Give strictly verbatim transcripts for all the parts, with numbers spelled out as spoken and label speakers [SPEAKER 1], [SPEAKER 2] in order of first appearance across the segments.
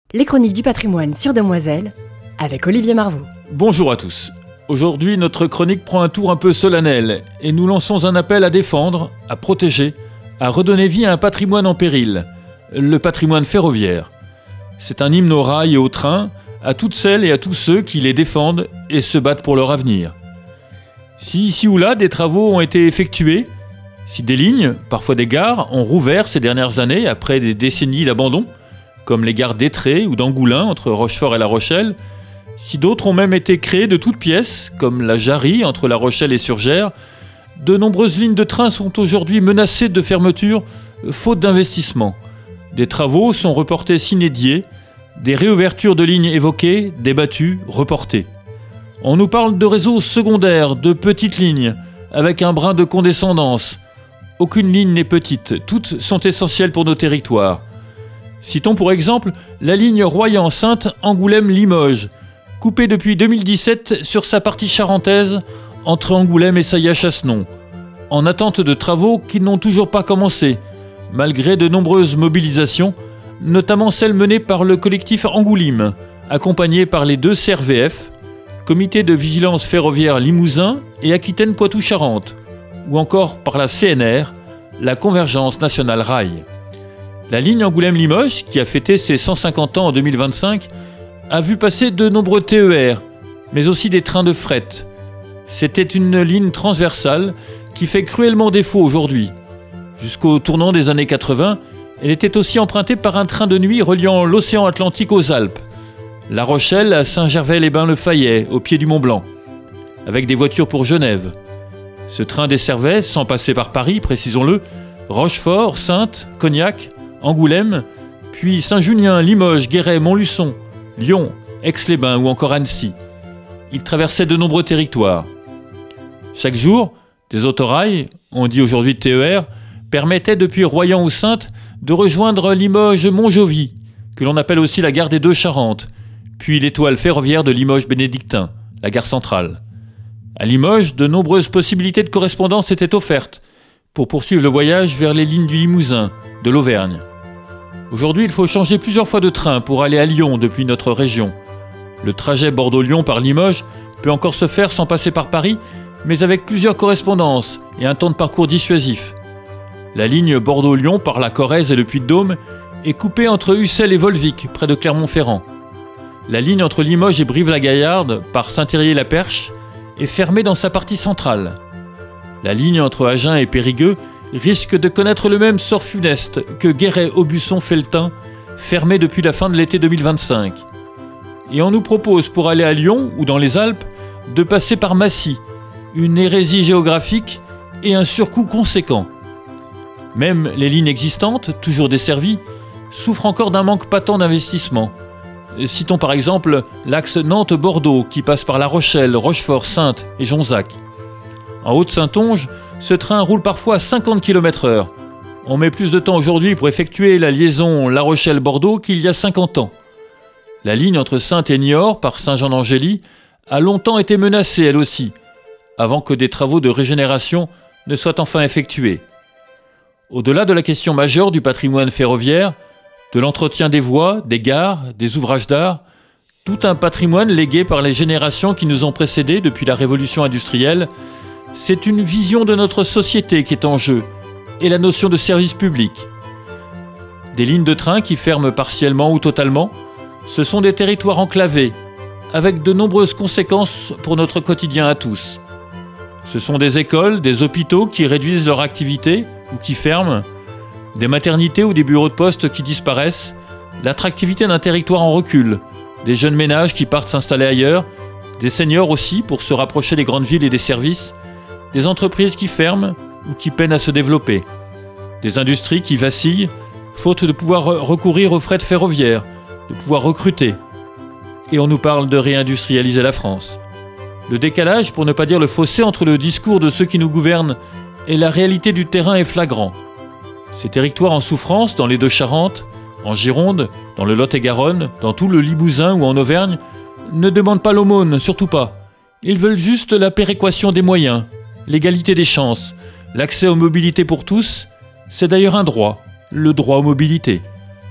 [SPEAKER 1] Les chroniques du patrimoine sur Demoiselle, avec Olivier Marvaux.
[SPEAKER 2] Bonjour à tous. Aujourd'hui, notre chronique prend un tour un peu solennel et nous lançons un appel à défendre, à protéger, à redonner vie à un patrimoine en péril, le patrimoine ferroviaire. C'est un hymne aux rails et aux trains, à toutes celles et à tous ceux qui les défendent et se battent pour leur avenir. Si ici ou là des travaux ont été effectués, si des lignes, parfois des gares, ont rouvert ces dernières années après des décennies d'abandon, comme les gares d'Étré ou d'Angoulins entre Rochefort et La Rochelle, si d'autres ont même été créées de toutes pièces, comme la Jarry entre La Rochelle et Surgères, de nombreuses lignes de train sont aujourd'hui menacées de fermeture, faute d'investissement. Des travaux sont reportés sine die, des réouvertures de lignes évoquées, débattues, reportées. On nous parle de réseaux secondaires, de petites lignes, avec un brin de condescendance. Aucune ligne n'est petite, toutes sont essentielles pour nos territoires. Citons pour exemple la ligne Royan-Saintes-Angoulême-Limoges, coupée depuis deux mille dix-sept sur sa partie charentaise entre Angoulême et Saillat-Chassenon, en attente de travaux qui n'ont toujours pas commencé, malgré de nombreuses mobilisations, notamment celles menées par le collectif Angoulime, accompagné par les deux C R V F, Comité de vigilance ferroviaire Limousin et Aquitaine-Poitou-Charentes, ou encore par la C N R, la Convergence nationale rail. La ligne Angoulême-Limoges, qui a fêté ses cent cinquante ans en deux mille vingt-cinq, a vu passer de nombreux T E R, mais aussi des trains de fret. C'était une ligne transversale qui fait cruellement défaut aujourd'hui. Jusqu'au tournant des années quatre-vingts, elle était aussi empruntée par un train de nuit reliant l'océan Atlantique aux Alpes, La Rochelle à Saint-Gervais-les-Bains-le-Fayet, au pied du Mont-Blanc, avec des voitures pour Genève. Ce train desservait, sans passer par Paris, précisons-le, Rochefort, Saintes, Cognac, Angoulême, puis Saint-Junien, Limoges, Guéret, Montluçon, Lyon, Aix-les-Bains ou encore Annecy. Il traversait de nombreux territoires. Chaque jour, des autorails, on dit aujourd'hui T E R, permettaient depuis Royan ou Saintes de rejoindre Limoges-Montjoly, que l'on appelle aussi la gare des Deux-Charentes, puis l'étoile ferroviaire de Limoges-Bénédictin, la gare centrale. À Limoges, de nombreuses possibilités de correspondance étaient offertes pour poursuivre le voyage vers les lignes du Limousin, de l'Auvergne. Aujourd'hui, il faut changer plusieurs fois de train pour aller à Lyon depuis notre région. Le trajet Bordeaux-Lyon par Limoges peut encore se faire sans passer par Paris, mais avec plusieurs correspondances et un temps de parcours dissuasif. La ligne Bordeaux-Lyon par la Corrèze et le Puy-de-Dôme est coupée entre Ussel et Volvic, près de Clermont-Ferrand. La ligne entre Limoges et Brive-la-Gaillarde par Saint-Thierry-la-Perche est fermée dans sa partie centrale. La ligne entre Agen et Périgueux risque de connaître le même sort funeste que Guéret-Aubusson-Felletin, fermée depuis la fin de l'été deux mille vingt-cinq. Et on nous propose pour aller à Lyon ou dans les Alpes de passer par Massy, une hérésie géographique et un surcoût conséquent. Même les lignes existantes, toujours desservies, souffrent encore d'un manque patent d'investissement. Citons par exemple l'axe Nantes-Bordeaux qui passe par La Rochelle, Rochefort, Saintes et Jonzac. En Haute-Saintonge, ce train roule parfois à cinquante kilomètres heure. On met plus de temps aujourd'hui pour effectuer la liaison La Rochelle-Bordeaux qu'il y a cinquante ans. La ligne entre Saintes et Niort par Saint-Jean-d'Angély a longtemps été menacée elle aussi, avant que des travaux de régénération ne soient enfin effectués. Au-delà de la question majeure du patrimoine ferroviaire, de l'entretien des voies, des gares, des ouvrages d'art, tout un patrimoine légué par les générations qui nous ont précédés depuis la révolution industrielle, c'est une vision de notre société qui est en jeu, et la notion de service public. Des lignes de train qui ferment partiellement ou totalement, ce sont des territoires enclavés, avec de nombreuses conséquences pour notre quotidien à tous. Ce sont des écoles, des hôpitaux qui réduisent leur activité ou qui ferment, des maternités ou des bureaux de poste qui disparaissent, l'attractivité d'un territoire en recul, des jeunes ménages qui partent s'installer ailleurs, des seniors aussi pour se rapprocher des grandes villes et des services, des entreprises qui ferment ou qui peinent à se développer, des industries qui vacillent, faute de pouvoir recourir au fret ferroviaire, de pouvoir recruter. Et on nous parle de réindustrialiser la France. Le décalage, pour ne pas dire le fossé entre le discours de ceux qui nous gouvernent et la réalité du terrain est flagrant. Ces territoires en souffrance, dans les Deux-Charentes, en Gironde, dans le Lot-et-Garonne, dans tout le Limousin ou en Auvergne, ne demandent pas l'aumône, surtout pas. Ils veulent juste la péréquation des moyens, l'égalité des chances, l'accès aux mobilités pour tous, c'est d'ailleurs un droit, le droit aux mobilités.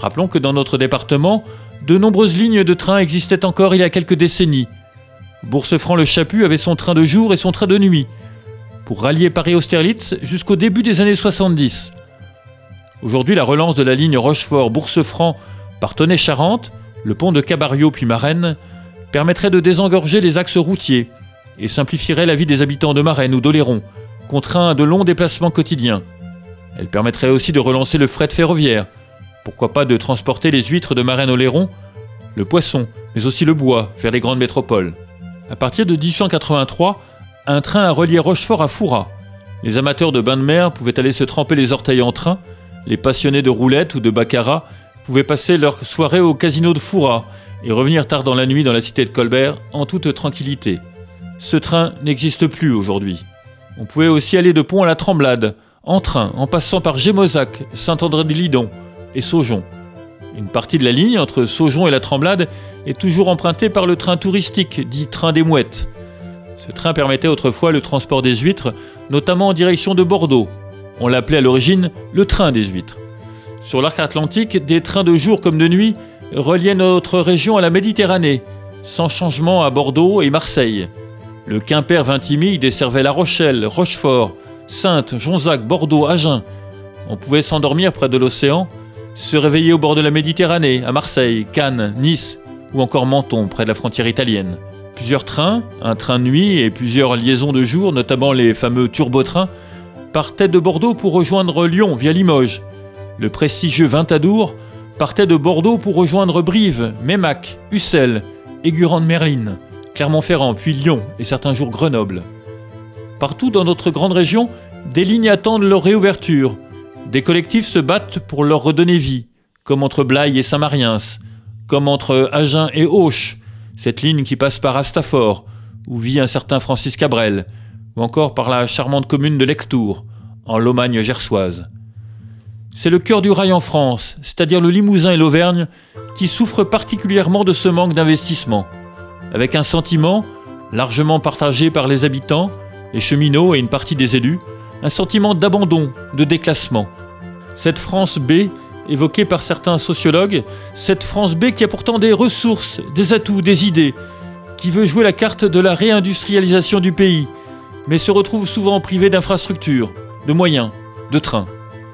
[SPEAKER 2] Rappelons que dans notre département, de nombreuses lignes de train existaient encore il y a quelques décennies. Bourse-Franc-le-Chaput avait son train de jour et son train de nuit, pour rallier Paris-Austerlitz jusqu'au début des années soixante-dix. Aujourd'hui, la relance de la ligne Rochefort-Bourse-Franc par Tonnet-Charente, le pont de Cabario puis Marennes, permettrait de désengorger les axes routiers et simplifierait la vie des habitants de Marennes ou d'Oléron, contraints à de longs déplacements quotidiens. Elle permettrait aussi de relancer le fret ferroviaire. Pourquoi pas de transporter les huîtres de Marennes-Oléron, le poisson, mais aussi le bois vers les grandes métropoles. À partir de dix-huit cent quatre-vingt-trois, un train a relié Rochefort à Fouras. Les amateurs de bains de mer pouvaient aller se tremper les orteils en train. Les passionnés de roulettes ou de baccarat pouvaient passer leur soirée au casino de Fouras et revenir tard dans la nuit dans la cité de Colbert en toute tranquillité. Ce train n'existe plus aujourd'hui. On pouvait aussi aller de Pont à la Tremblade, en train, en passant par Gémozac, Saint-André-de-Lidon et Saujon. Une partie de la ligne entre Saujon et la Tremblade est toujours empruntée par le train touristique, dit train des Mouettes. Ce train permettait autrefois le transport des huîtres, notamment en direction de Bordeaux. On l'appelait à l'origine le train des huîtres. Sur l'arc atlantique, des trains de jour comme de nuit reliaient notre région à la Méditerranée, sans changement à Bordeaux et Marseille. Le Quimper-Vintimille desservait La Rochelle, Rochefort, Saintes, Jonzac, Bordeaux, Agen. On pouvait s'endormir près de l'océan, se réveiller au bord de la Méditerranée, à Marseille, Cannes, Nice ou encore Menton, près de la frontière italienne. Plusieurs trains, un train de nuit et plusieurs liaisons de jour, notamment les fameux turbotrains, partaient de Bordeaux pour rejoindre Lyon via Limoges. Le prestigieux Ventadour partait de Bordeaux pour rejoindre Brive, Meymac, Ussel, Aigurande-Merline, Clermont-Ferrand, puis Lyon et certains jours Grenoble. Partout dans notre grande région, des lignes attendent leur réouverture. Des collectifs se battent pour leur redonner vie, comme entre Blaye et Saint-Mariens, comme entre Agen et Auch, cette ligne qui passe par Astafort, où vit un certain Francis Cabrel, ou encore par la charmante commune de Lectoure, en Lomagne gersoise. C'est le cœur du rail en France, c'est-à-dire le Limousin et l'Auvergne, qui souffrent particulièrement de ce manque d'investissement, avec un sentiment, largement partagé par les habitants, les cheminots et une partie des élus, un sentiment d'abandon, de déclassement. Cette France B, évoquée par certains sociologues, cette France B qui a pourtant des ressources, des atouts, des idées, qui veut jouer la carte de la réindustrialisation du pays, mais se retrouve souvent privée d'infrastructures, de moyens, de trains.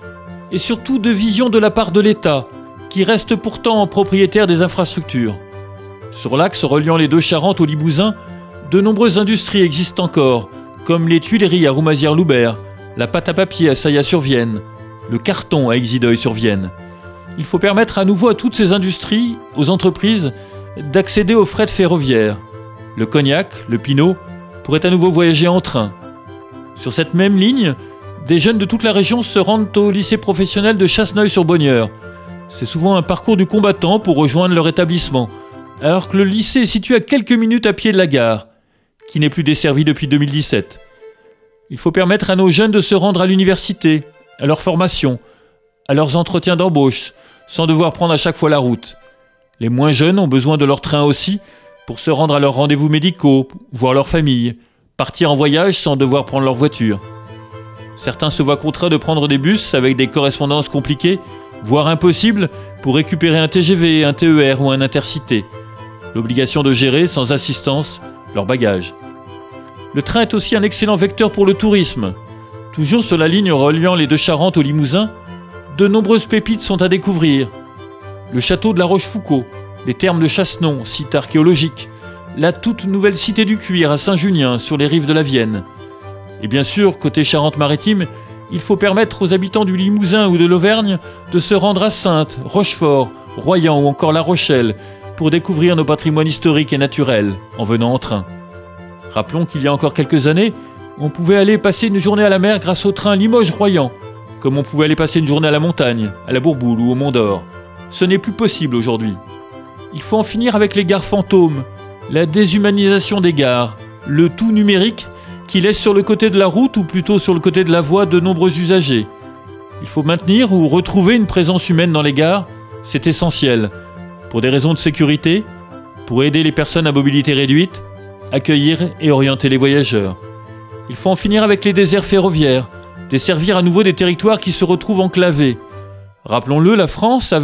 [SPEAKER 2] Et surtout de vision de la part de l'État, qui reste pourtant propriétaire des infrastructures. Sur l'axe reliant les deux Charentes au Limousin, de nombreuses industries existent encore, comme les tuileries à Roumazières-Loubert, la pâte à papier à Saillat-sur-Vienne, le carton à Exideuil-sur-Vienne. Il faut permettre à nouveau à toutes ces industries, aux entreprises, d'accéder au fret ferroviaire. Le Cognac, le Pinot, pourraient à nouveau voyager en train. Sur cette même ligne, des jeunes de toute la région se rendent au lycée professionnel de Chasseneuil-sur-Bonnieure. C'est souvent un parcours du combattant pour rejoindre leur établissement, alors que le lycée est situé à quelques minutes à pied de la gare, qui n'est plus desservie depuis deux mille dix-sept. Il faut permettre à nos jeunes de se rendre à l'université, à leur formation, à leurs entretiens d'embauche, sans devoir prendre à chaque fois la route. Les moins jeunes ont besoin de leur train aussi, pour se rendre à leurs rendez-vous médicaux, voir leur famille, partir en voyage sans devoir prendre leur voiture. Certains se voient contraints de prendre des bus avec des correspondances compliquées, voire impossibles, pour récupérer un T G V, un T E R ou un intercité. L'obligation de gérer, sans assistance, leurs bagages. Le train est aussi un excellent vecteur pour le tourisme. Toujours sur la ligne reliant les deux Charentes au Limousin, de nombreuses pépites sont à découvrir. Le château de la Rochefoucauld, les thermes de Chassenon, site archéologique, la toute nouvelle cité du cuir à Saint-Junien, sur les rives de la Vienne. Et bien sûr, côté Charente-Maritime, il faut permettre aux habitants du Limousin ou de l'Auvergne de se rendre à Saintes, Rochefort, Royan ou encore La Rochelle pour découvrir nos patrimoines historiques et naturels en venant en train. Rappelons qu'il y a encore quelques années, on pouvait aller passer une journée à la mer grâce au train Limoges-Royan, comme on pouvait aller passer une journée à la montagne, à la Bourboule ou au Mont d'Or. Ce n'est plus possible aujourd'hui. Il faut en finir avec les gares fantômes, la déshumanisation des gares, le tout numérique qui laisse sur le côté de la route ou plutôt sur le côté de la voie de nombreux usagers. Il faut maintenir ou retrouver une présence humaine dans les gares, c'est essentiel, pour des raisons de sécurité, pour aider les personnes à mobilité réduite, accueillir et orienter les voyageurs. Il faut en finir avec les déserts ferroviaires, desservir à nouveau des territoires qui se retrouvent enclavés. Rappelons-le, la France avait,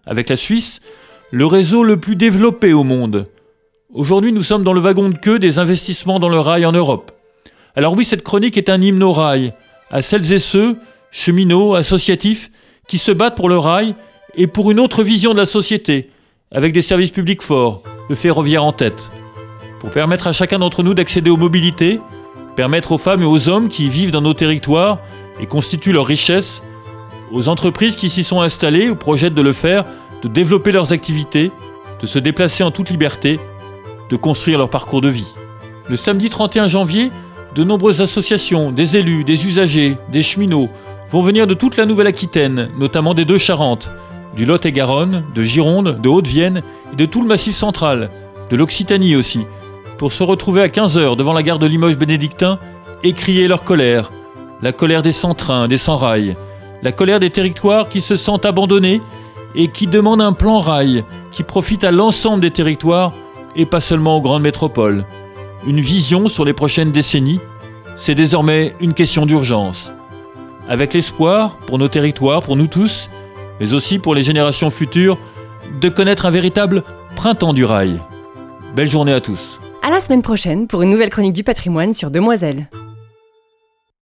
[SPEAKER 2] avec la Suisse, le réseau le plus développé au monde. Aujourd'hui, nous sommes dans le wagon de queue des investissements dans le rail en Europe. Alors oui, cette chronique est un hymne au rail, à celles et ceux, cheminots, associatifs, qui se battent pour le rail et pour une autre vision de la société, avec des services publics forts, le ferroviaire en tête. Pour permettre à chacun d'entre nous d'accéder aux mobilités, permettre aux femmes et aux hommes qui vivent dans nos territoires et constituent leur richesse, aux entreprises qui s'y sont installées ou projettent de le faire, de développer leurs activités, de se déplacer en toute liberté, de construire leur parcours de vie. Le samedi trente et un janvier, de nombreuses associations, des élus, des usagers, des cheminots vont venir de toute la Nouvelle-Aquitaine, notamment des deux Charentes, du Lot-et-Garonne, de Gironde, de Haute-Vienne et de tout le Massif central, de l'Occitanie aussi, pour se retrouver à quinze heures devant la gare de Limoges-Bénédictin et crier leur colère, la colère des sans-train, des sans-rail, la colère des territoires qui se sentent abandonnés et qui demandent un plan rail qui profite à l'ensemble des territoires et pas seulement aux grandes métropoles. Une vision sur les prochaines décennies, c'est désormais une question d'urgence. Avec l'espoir, pour nos territoires, pour nous tous, mais aussi pour les générations futures, de connaître un véritable printemps du rail. Belle journée à tous.
[SPEAKER 1] À la semaine prochaine pour une nouvelle chronique du patrimoine sur Demoiselles.